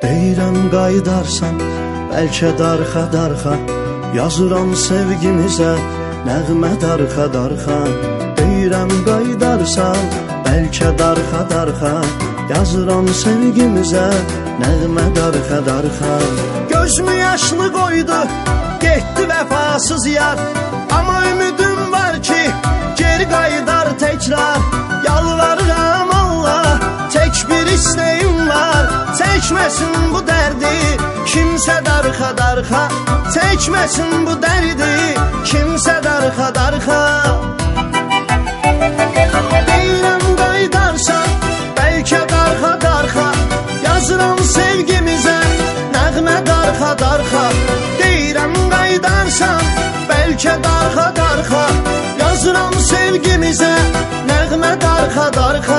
Deyirəm qaydarsan, bəlkə darxa-darxa, yazıram sevgimizə, nəğmə darxa-darxa. Deyirəm qaydarsan, bəlkə darxa-darxa, yazıram sevgimizə, nəğmə darxa-darxa. Gözümü yaşlı qoydu, getdi vəfasız yar, amma ümidim var ki, geri qaydar təkrar. Yalvarıram Allah, tək bir istəyim var, çəkməsin bu dərdi kimsə darxa-darxa, çəkməsin bu dərdi kimsə darxa-darxa. Deyirəm qaydarsan, bəlkə darxa-darxa, yazıram sevgimizə, nəğmə darxa-darxa. Deyirəm qaydarsan, bəlkə darxa-darxa, yazıram sevgimizə, nəğmə darxa-darxa.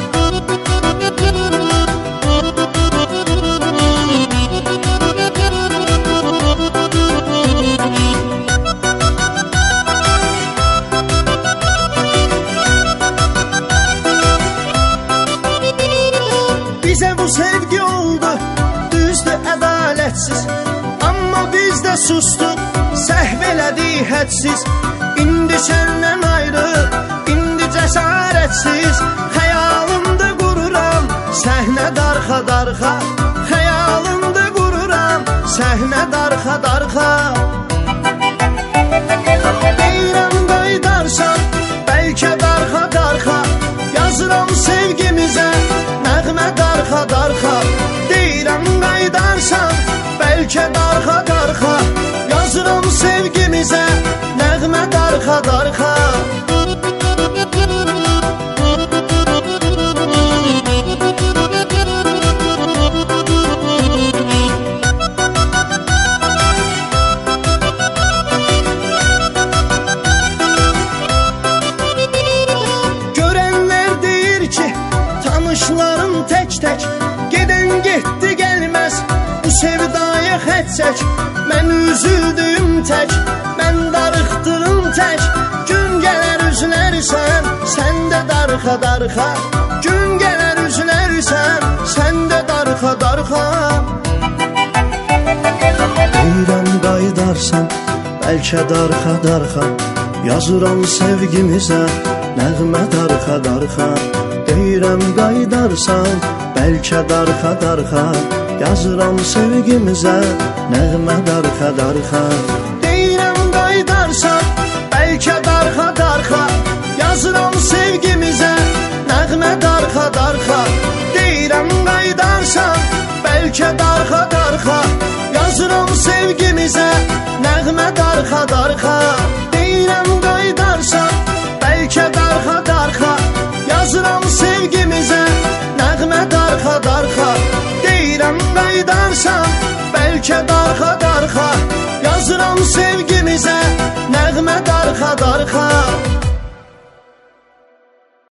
Bizə bu sevgi oldu, düzdür ədalətsiz, amma biz də sustuq, səhv elədik hədsiz. İndi səndən ayrı, indi cəsarətsiz, xəyalımda qururam səhnə darxa-darxa, xəyalımda qururam səhnə darxa-darxa. Deyirəm qaydarsan, bəlkə darxa-darxa, yazıram sevgimizə, nəğmə darxa-darxa. Deyirəm qaydarsan, bəlkə darxa-darxa, yazıram sevgimizə, nəğmə darxa-darxa. Görənlər deyir ki, tanışlarım tək-tək, gedən getdi gəlməz, bu sevdaya xət çək. Mən üzüldüm tək, mən darıxdım tək, gün gələr üzlərsən, sən də darxa-darxa. Gün gələr üzlərsən, sən də darxa-darxa. Deyirəm qaydarsan, bəlkə darxa-darxa, yazıram sevgimizə, nəğmə darxa-darxa. Deyirəm qaydarsan, bəlkə darxa-darxa, yazıram sevgimizə, nəğmə darxa-darxa. Deyirəm qaydarsan, bəlkə darxa-darxa, yazıram sevgimizə, nəğmə darxa-darxa. Deyirəm qaydarsan, bəlkə darxa-darxa, yazıram sevgimizə, nəğmə darxa-darxa. Deyirəm qaydarsan, bəlkə darxa-darxa, yazıram sevgimizə, nəğmə darxa-darxa. Deyirəm qaydarsan, bəlkə darxa-darxa, yazıram sevgimizə, nəğmə darxa-darxa.